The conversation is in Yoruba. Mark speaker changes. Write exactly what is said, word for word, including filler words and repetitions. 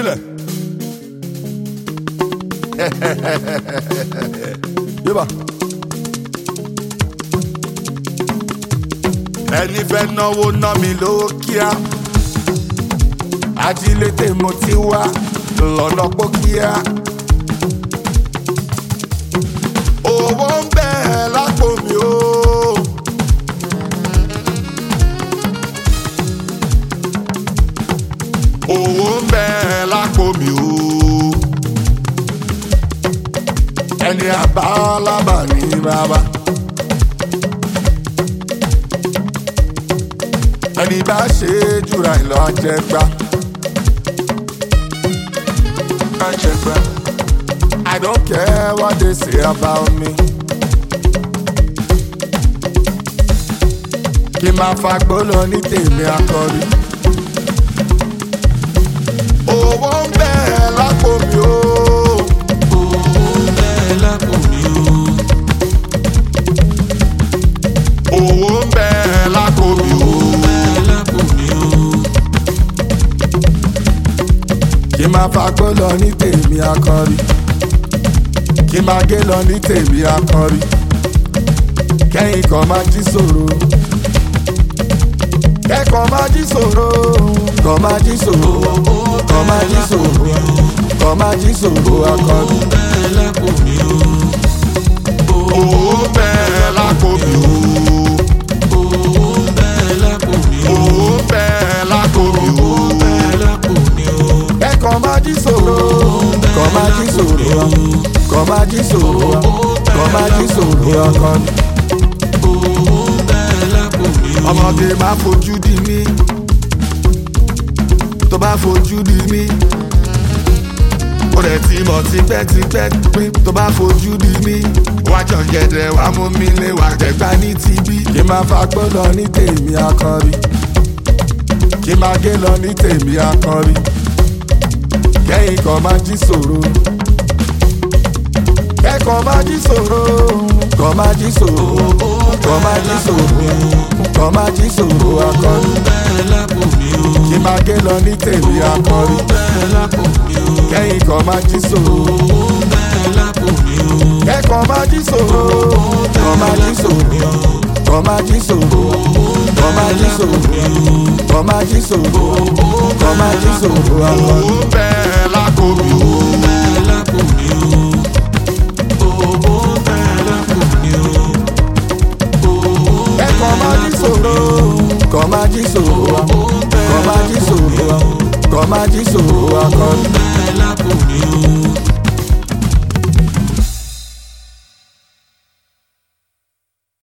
Speaker 1: Filẹ̀. Yébà. Ẹni fẹ́ náwó ná mi lówó kíá. Ajílété mo ti wá lọ́nà pókíá. Owó ń bẹ lápò mi o. Owó ń bẹ lápò mi o. Ẹni àbálábà ní bàbá. Ẹni bá ṣe jùra ìlọ àjẹgbá. Àjẹgbá. I don't care what they say about me. Kí máa fagbó lọ ní tèmi akọrí. Owó ń bẹ lápò mi o.
Speaker 2: Owó ń bẹ lápò mi o.
Speaker 1: Owó ń bẹ lápò mi o.
Speaker 2: Owó ń bẹ lápò mi o.
Speaker 1: Kí máa fagbó lọ ní tèmi akọrí. Kí máa gé lọ ní tèmi akọrí. Kẹ́yìn kan máa jí sòro. Kẹ́kọ̀ọ́ máa jí sòro. Kọ́ máa jí sòro. Kọ́ máa jí sòro. Kọ́ máa jí sòro akọrí.
Speaker 2: Owó ń bẹ lápò mi o.
Speaker 1: Owó ń bẹ lápò mi o.
Speaker 2: Owó ń bẹ lápò mi o.
Speaker 1: Owó ń bẹ lápò mi o.
Speaker 2: Owó ń bẹ lápò mi o.
Speaker 1: Kẹ́kọ̀ọ́ máa jí sòro. Kọ́ máa jí sòro. Kọ́ máa jí sòro. Kọ́ máa jí sòro akọrí.
Speaker 2: Owó ń bẹ lápò mi o.
Speaker 1: Ọmọge máa fojú di mí. Tó bá fojú di mí. Ó rẹ̀ ti mọ̀ tipẹ́tipẹ́ pé tó bá fojú di mí. Wá jọ gẹ̀dẹ̀ wá mú mi lé wá jẹ̀gbá ní tibí. Kí máa fagbó lọ ní tèmi akọrí. Kí máa gé lọ ní tèmi akọrí. Kẹ́yìn kan máa jí sòro. Kẹ́kọ̀ọ́ máa jí sòro. Kọ́ máa jí sòro. Kọ́ máa jí sòro. Kọ́ máa jí sòro akọrí.
Speaker 2: Owó ń bẹ lápò mi o.
Speaker 1: Kí máa gé lọ ní tèmi akọrí.
Speaker 2: Owó ń bẹ lápò mi o.
Speaker 1: Kẹ́yìn kan máa jí sòro.
Speaker 2: Owó ń bẹ lápò mi o.
Speaker 1: Kẹ́kọ̀ọ́ máa jí sòro. Kọ́ máa jí sòro. Kọ́ máa jí sòro. Kọ́ máa jí sòro. Kọ́ máa jí sòro. Kọ́ máa jí sòro akọrí. Owó ń bẹ lápò mi o.
Speaker 2: Owó ń bẹ lápò mi o. Owó ń bẹ lápò mi o.
Speaker 1: Kẹ́kọ̀ọ́ máa jí sòro. Kọ́ máa jí sòro. Kọ́ máa jí sòro. Kọ́ máa jí sòro akọrí.
Speaker 2: Owó ń bẹ lápò mi o.